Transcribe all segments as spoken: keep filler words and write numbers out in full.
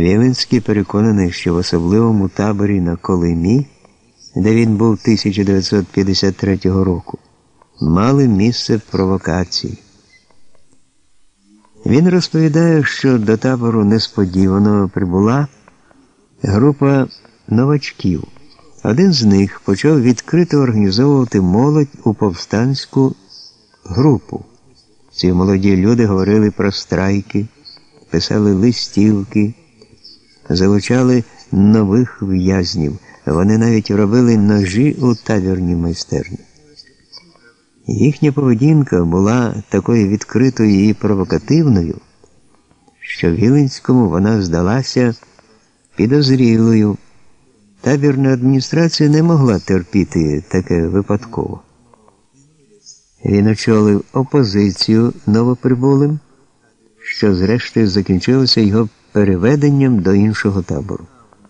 Віленський переконаний, що в особливому таборі на Колимі, де він був тисяча дев'ятсот п'ятдесят третього року, мали місце провокації. Він розповідає, що до табору несподівано прибула група новачків. Один з них почав відкрито організовувати молодь у повстанську групу. Ці молоді люди говорили про страйки, писали листівки, залучали нових в'язнів. Вони навіть робили ножі у табірній майстерні. Їхня поведінка була такою відкритою і провокативною, що Віленському вона здалася підозрілою. Табірна адміністрація не могла терпіти таке випадково. Він очолив опозицію новоприбулим, що зрештою закінчилося його переведенням до іншого табору.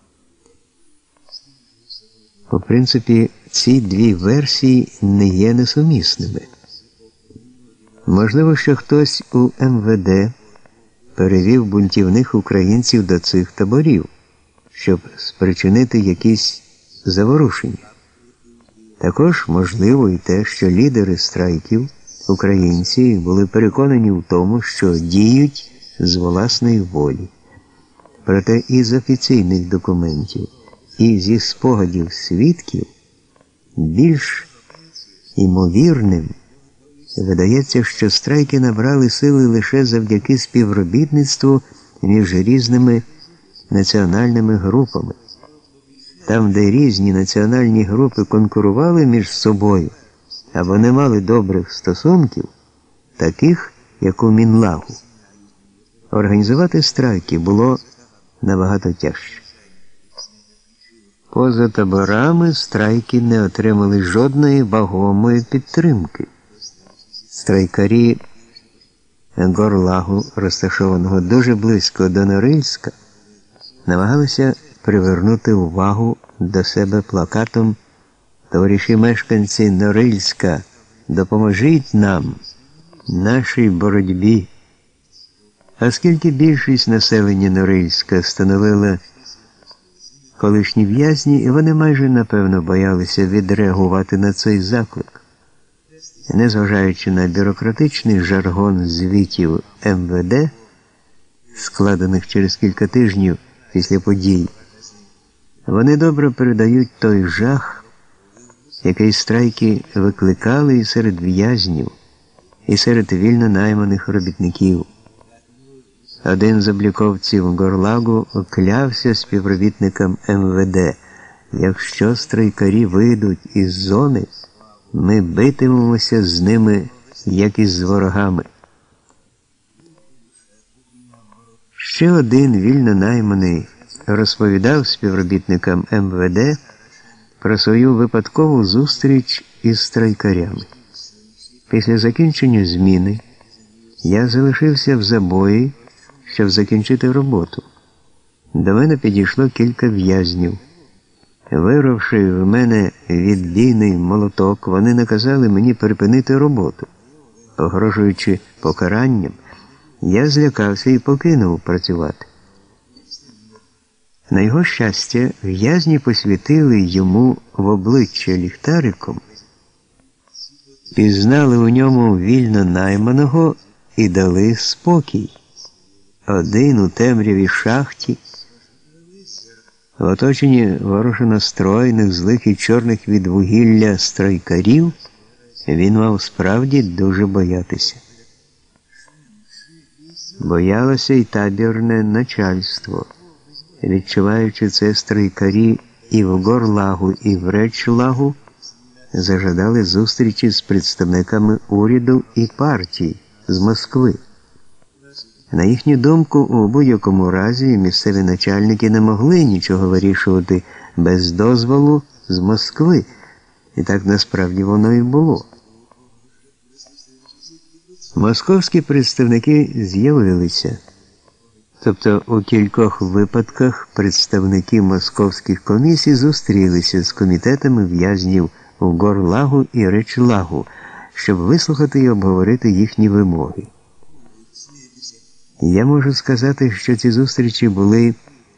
По принципі, ці дві версії не є несумісними. Можливо, що хтось у ем ве де перевів бунтівних українців до цих таборів, щоб спричинити якісь заворушення. Також можливо і те, що лідери страйків, українці, були переконані в тому, що діють з власної волі. Проте із офіційних документів і зі спогадів свідків більш імовірним видається, що страйки набрали сили лише завдяки співробітництву між різними національними групами. Там, де різні національні групи конкурували між собою або не мали добрих стосунків, таких, як у Мінлагу, організувати страйки було набагато тяжче. Поза таборами страйки не отримали жодної вагомої підтримки. Страйкарі Горлагу, розташованого дуже близько до Норильська, намагалися привернути увагу до себе плакатом «Товариші мешканці Норильська, допоможіть нам, нашій боротьбі». Оскільки більшість населення Норильська становила колишні в'язні, і вони майже, напевно, боялися відреагувати на цей заклик. Незважаючи на бюрократичний жаргон звітів ем ве де, складених через кілька тижнів після подій, вони добре передають той жах, який страйки викликали і серед в'язнів, і серед вільно найманих робітників. Один з обліковців Горлагу клявся співробітникам ем ве де: якщо страйкарі вийдуть із зони, ми битимемося з ними, як із ворогами. Ще один вільно найманий розповідав співробітникам ем ве де про свою випадкову зустріч із страйкарями. Після закінчення зміни я залишився в забої, щоб закінчити роботу. До мене підійшло кілька в'язнів. Вирвавши в мене відбійний молоток, вони наказали мені припинити роботу. Погрожуючи покаранням, я злякався і покинув працювати. На його щастя, в'язні посвітили йому в обличчя ліхтариком, пізнали у ньому вільно найманого і дали спокій. Один у темряві шахті, в оточенні ворожонастроєних, злих і чорних від вугілля страйкарів, він мав справді дуже боятися. Боялося й табірне начальство. Відчуваючи це, страйкарі і в Горлагу, і в Речлагу зажадали зустрічі з представниками уряду і партій з Москви. На їхню думку, у будь-якому разі місцеві начальники не могли нічого вирішувати без дозволу з Москви, і так насправді воно і було. Московські представники з'явилися. Тобто у кількох випадках представники московських комісій зустрілися з комітетами в'язнів у Горлагу і Речлагу, щоб вислухати і обговорити їхні вимоги. Я можу сказати, що ці зустрічі були